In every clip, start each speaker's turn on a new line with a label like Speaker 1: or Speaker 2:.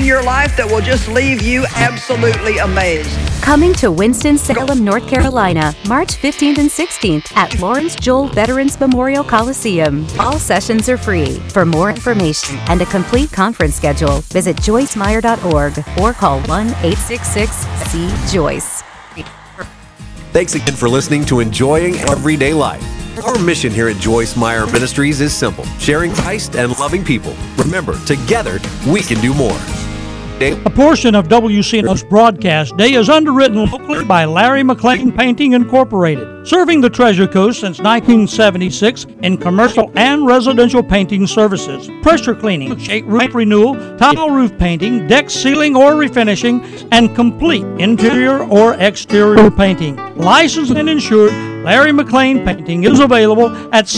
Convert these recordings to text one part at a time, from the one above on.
Speaker 1: your life that will just leave you absolutely amazed.
Speaker 2: Coming to Winston-Salem, North Carolina, March 15th and 16th at Lawrence Joel Veterans Memorial Coliseum. All sessions are free. For more information and a complete conference schedule, visit joycemeyer.org or call 1-866-SEE-JOYCE.
Speaker 3: Thanks again for listening to Enjoying Everyday Life. Our mission here at Joyce Meyer Ministries is simple: sharing Christ and loving people. Remember, together we can do more.
Speaker 4: A portion of WCNO's broadcast day is underwritten locally by Larry McLean Painting Incorporated, serving the Treasure Coast since 1976 in commercial and residential painting services, pressure cleaning, shake roof renewal, tile roof painting, deck sealing or refinishing, and complete interior or exterior painting. Licensed and insured, Larry McLean Painting is available at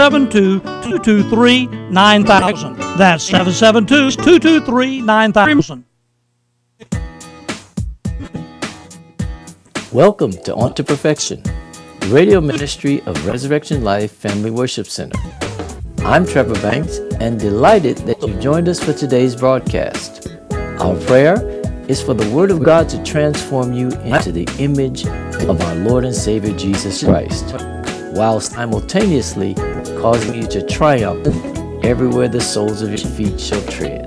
Speaker 4: 772-223-9000. That's 772-223-9000.
Speaker 5: Welcome to On to Perfection, the radio ministry of Resurrection Life Family Worship Center. I'm Trevor Banks and delighted that you joined us for today's broadcast. Our prayer is for the Word of God to transform you into the image of our Lord and Savior Jesus Christ, while simultaneously causing you to triumph everywhere the soles of your feet shall tread.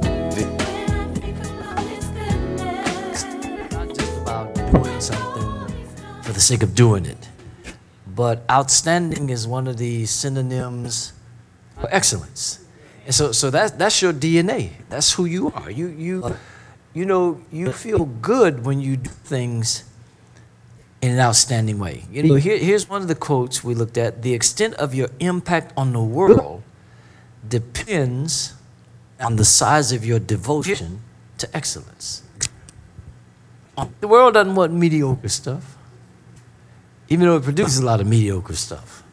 Speaker 5: Not just about doing something for the sake of doing it, but outstanding is one of the synonyms for excellence. And so that's your DNA. That's who you are. You feel good when you do things in an outstanding way. Here's one of the quotes we looked at: the extent of your impact on the world depends on the size of your devotion to excellence. The world doesn't want mediocre stuff, even though it produces a lot of mediocre stuff.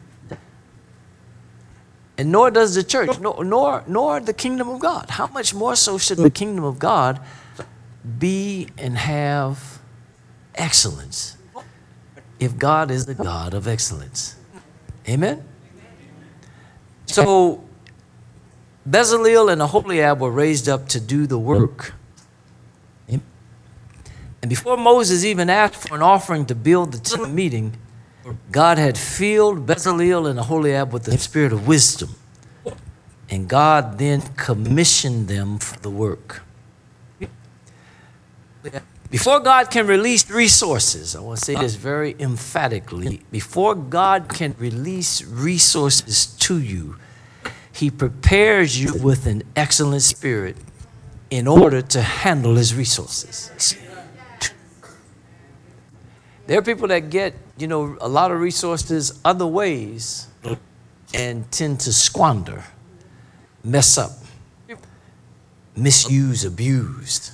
Speaker 5: And nor does the church, nor the kingdom of God. How much more so should the kingdom of God be and have excellence if God is the God of excellence? Amen? So Bezaleel and Aholiab were raised up to do the work. And before Moses even asked for an offering to build the tent meeting, God had filled Bezaleel and Aholiab with the spirit of wisdom. And God then commissioned them for the work. Before God can release resources, I want to say this very emphatically, before God can release resources to you, He prepares you with an excellent spirit in order to handle His resources. There are people that get, a lot of resources other ways and tend to squander, mess up, misuse, abused.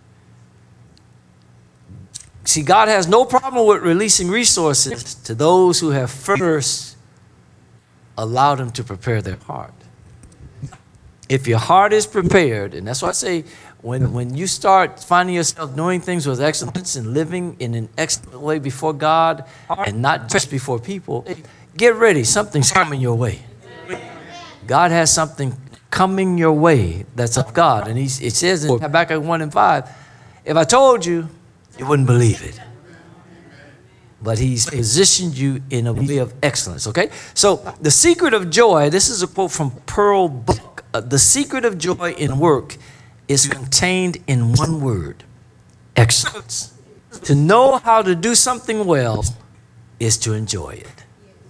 Speaker 5: See, God has no problem with releasing resources to those who have first allowed Him to prepare their heart. If your heart is prepared, and that's why I say, when you start finding yourself doing things with excellence and living in an excellent way before God and not just before people, get ready. Something's coming your way. God has something coming your way that's of God. And it says in Habakkuk 1:5, if I told you, you wouldn't believe it. But He's positioned you in a way of excellence, okay? So the secret of joy, this is a quote from Pearl Book. The secret of joy in work is contained in one word: excellence. To know how to do something well is to enjoy it.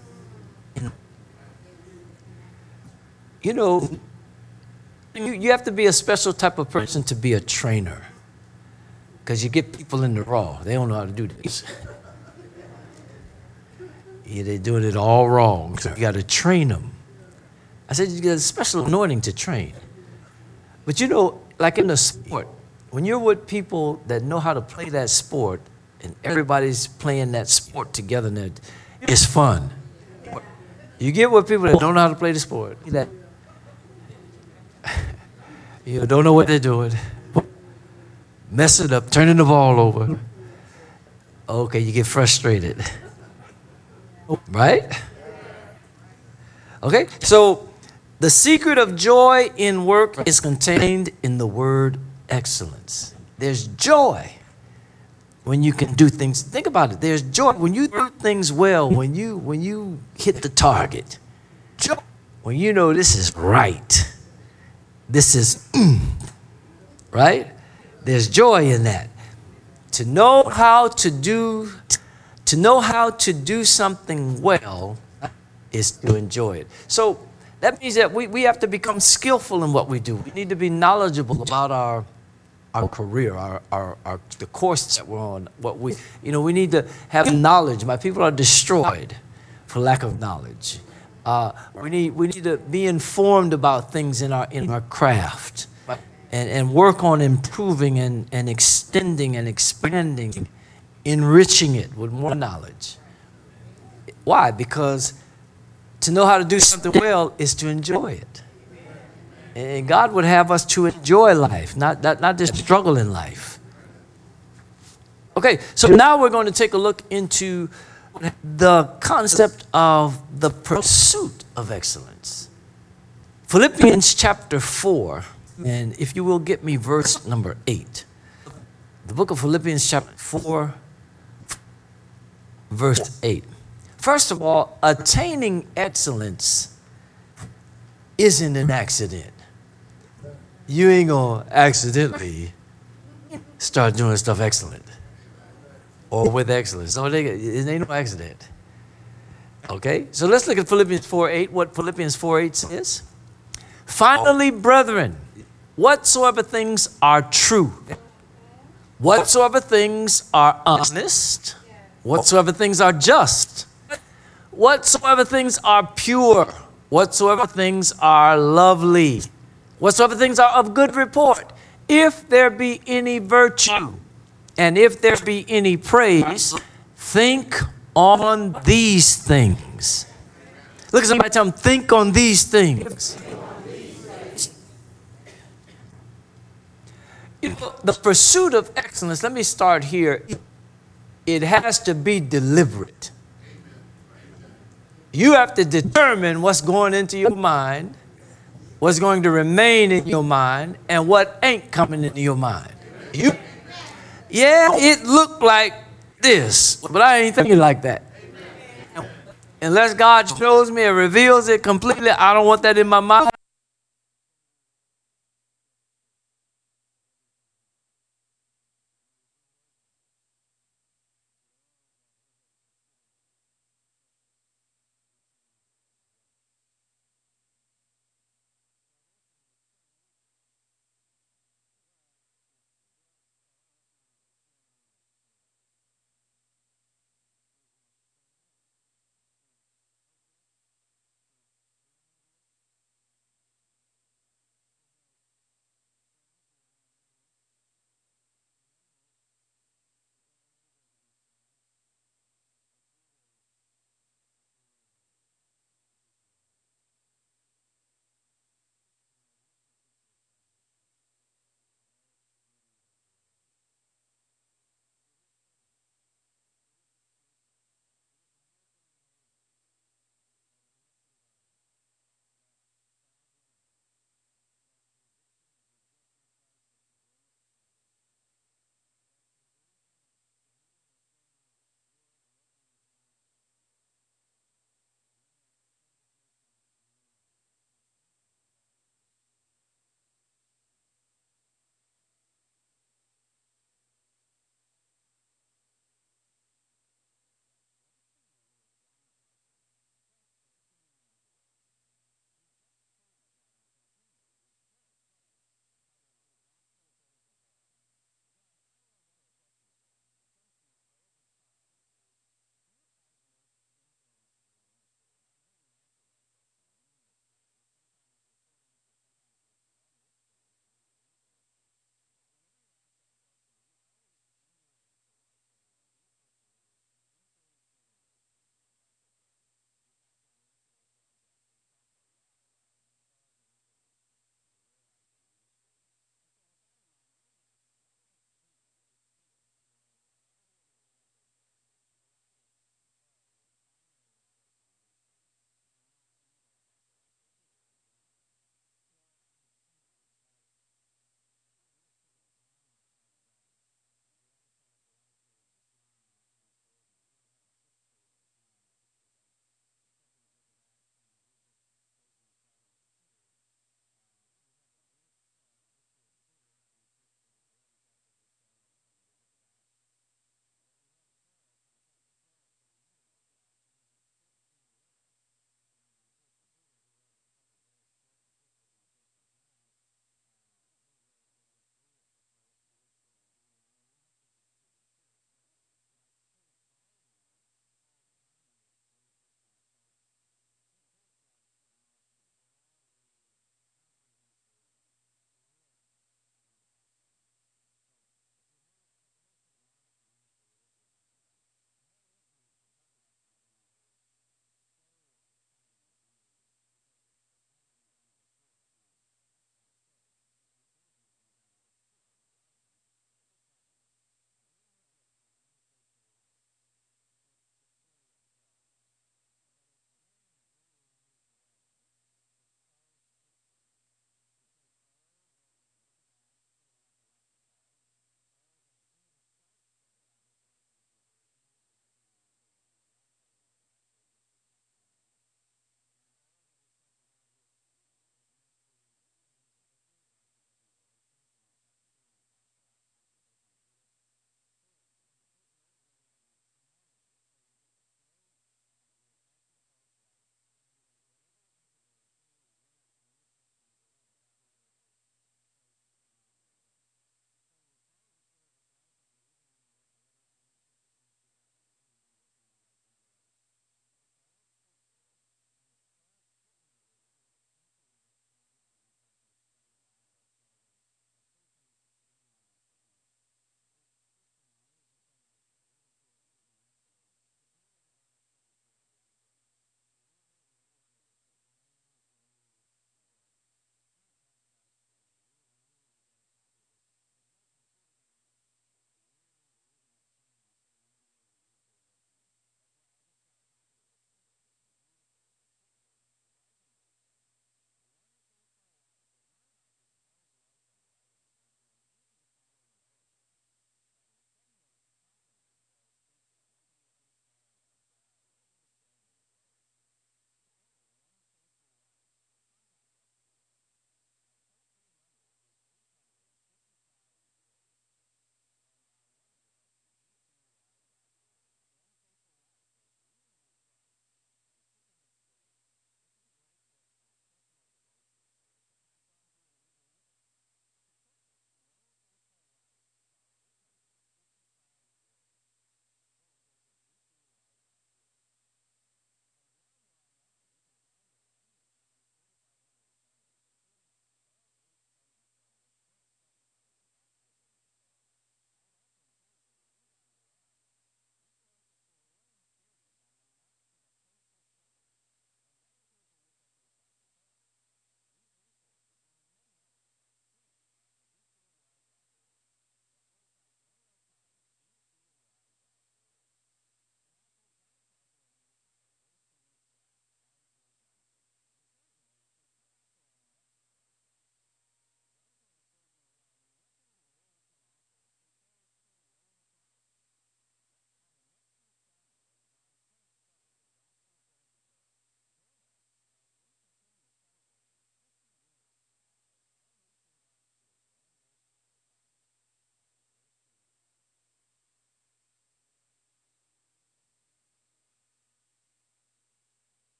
Speaker 5: You have to be a special type of person to be a trainer, because you get people in the raw. They don't know how to do this. They're doing it all wrong. So you got to train them. I said you get a special anointing to train. But like in the sport, when you're with people that know how to play that sport and everybody's playing that sport together, and it's fun. You get with people that don't know how to play the sport, that don't know what they're doing, mess it up, turning the ball over. Okay, you get frustrated. Right? Okay, so the secret of joy in work is contained in the word excellence. There's joy when you can do things. Think about it. There's joy when you do things well, when you hit the target. Joy when you know this is right. This is right? There's joy in that. To know how to do something well is to enjoy it. So that means that we have to become skillful in what we do. We need to be knowledgeable about our career, the course that we're on. We need to have knowledge. My people are destroyed for lack of knowledge. We need to be informed about things in our craft, and work on improving and extending and expanding, enriching it with more knowledge. Why? Because to know how to do something well is to enjoy it. And God would have us to enjoy life, not just struggle in life. Okay, so now we're going to take a look into the concept of the pursuit of excellence. Philippians chapter 4, and if you will get me verse number 8. The book of Philippians chapter 4, verse 8. First of all, attaining excellence isn't an accident. You ain't gonna accidentally start doing stuff excellent or with excellence. No, it ain't no accident. Okay, so let's look at Philippians 4:8. What Philippians 4:8 says. Finally, brethren, whatsoever things are true, whatsoever things are honest, whatsoever things are just, whatsoever things are pure, whatsoever things are lovely, whatsoever things are of good report, if there be any virtue, and if there be any praise, think on these things. Look at somebody, tell them, think on these things. The pursuit of excellence, let me start here. It has to be deliberate. You have to determine what's going into your mind, what's going to remain in your mind, and what ain't coming into your mind. It looked like this, but I ain't thinking like that. Unless God shows me and reveals it completely, I don't want that in my mind.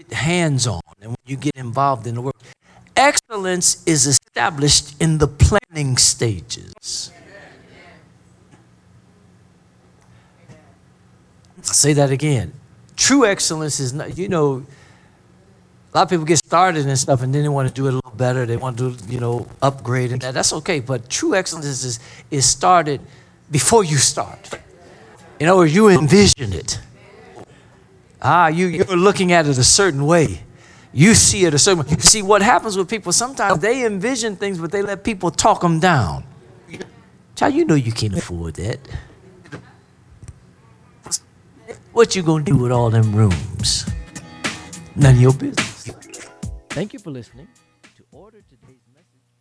Speaker 5: get hands-on and when you get involved in the work. Excellence is established in the planning stages. I'll say that again. True excellence is not, a lot of people get started and stuff and then they want to do it a little better. They want to do, upgrade and that's okay. But true excellence is started before you start. In other words, you envision it. You're looking at it a certain way. You see it a certain way. See, what happens with people, sometimes they envision things, but they let people talk them down. Child, you can't afford that. What you gonna do with all them rooms? None of your business. Thank you for listening to Order Today's